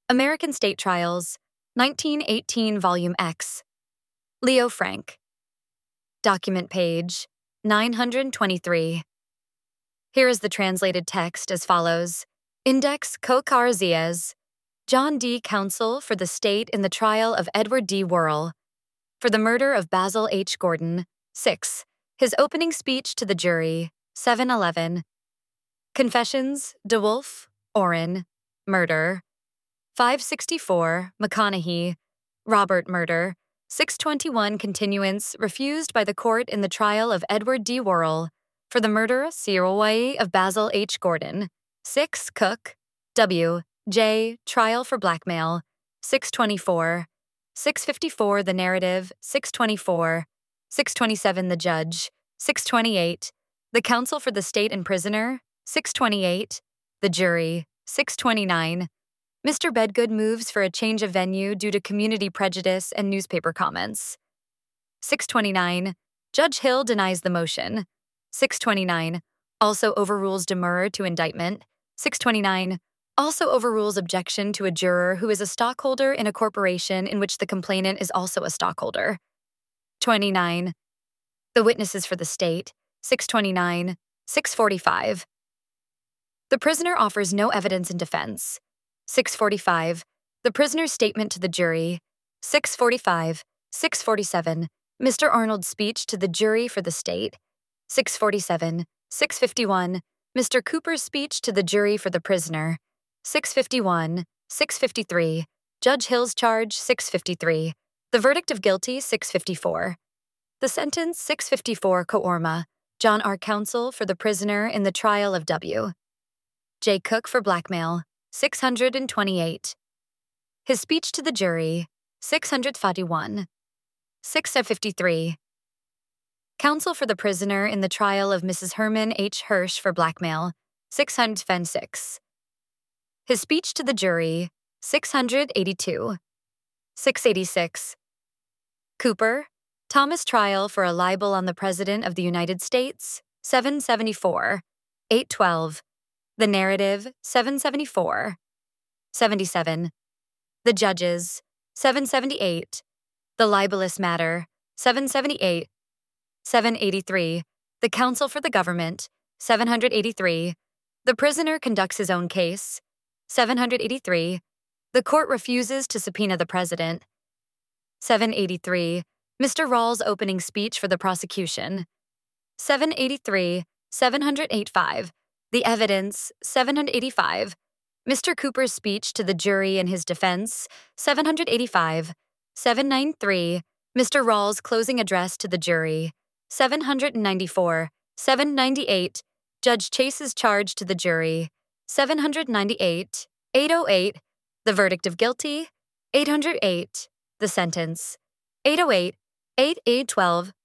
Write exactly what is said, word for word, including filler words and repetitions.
American State Trials, nineteen eighteen, Volume X. Leo Frank. Document page nine hundred twenty-three. Here is the translated text as follows. Index Cocar Ziez, John D. Counsel for the State in the trial of Edward D. Worrell, for the murder of Basil H. Gordon, six. His opening speech to the jury, seven eleven. Confessions, DeWolf, Orrin, murder. five sixty-four, McConaughey, Robert, murder. six twenty-one, continuance refused by the court in the trial of Edward D. Worrell, for the murder Sirowai of Basil H. Gordon. six Cook, W. J. Trial for blackmail. six twenty-four. six fifty-four, the narrative. six twenty-four. six twenty-seven, the judge. six twenty-eight. The counsel for the state and prisoner. six twenty-eight. The jury. six twenty-nine. Mister Bedgood moves for a change of venue due to community prejudice and newspaper comments. six twenty-nine. Judge Hill denies the motion. six twenty-nine. Also overrules demurrer to indictment. six twenty-nine. Also overrules objection to a juror who is a stockholder in a corporation in which the complainant is also a stockholder. twenty-nine. The witnesses for the state. six twenty-nine. six forty-five. The prisoner offers no evidence in defense. six forty-five. The prisoner's statement to the jury. six forty-five. six forty-seven. Mister Arnold's speech to the jury for the state. six forty-seven. six fifty-one. Mister Cooper's speech to the jury for the prisoner. six fifty-one. six fifty-three. Judge Hill's charge. six fifty-three. The verdict of guilty. six fifty-four. The sentence. six fifty-four. Coorma. John R. Counsel for the prisoner in the trial of W. J. Cook for blackmail. six hundred twenty-eight. His speech to the jury. six hundred forty-one. six fifty-three. Counsel for the prisoner in the trial of Missus Herman H. Hirsch for blackmail. six hundred six. His speech to the jury. six hundred eighty-two. six eighty-six. Cooper. Thomas trial for a libel on the President of the United States. seven seventy-four. eight twelve. The narrative. seven seventy-four. seventy-seven. The judges. seven seventy-eight. The libelous matter. seven seventy-eight. seven eighty-three. The counsel for the government. seven hundred eighty-three. The prisoner conducts his own case. seven hundred eighty-three. The court refuses to subpoena the president. seven eighty-three. Mister Rawls' opening speech for the prosecution. seven eighty-three. seven eighty-five. The evidence. seven eighty-five. Mister Cooper's speech to the jury in his defense. seven eighty-five. seven ninety-three. Mister Rawls' closing address to the jury. seven ninety-four. seven ninety-eight. Judge Chase's charge to the jury. seven ninety-eight. eight oh eight. The verdict of guilty. eight oh eight. The sentence. eight oh eight. eight eight twelve.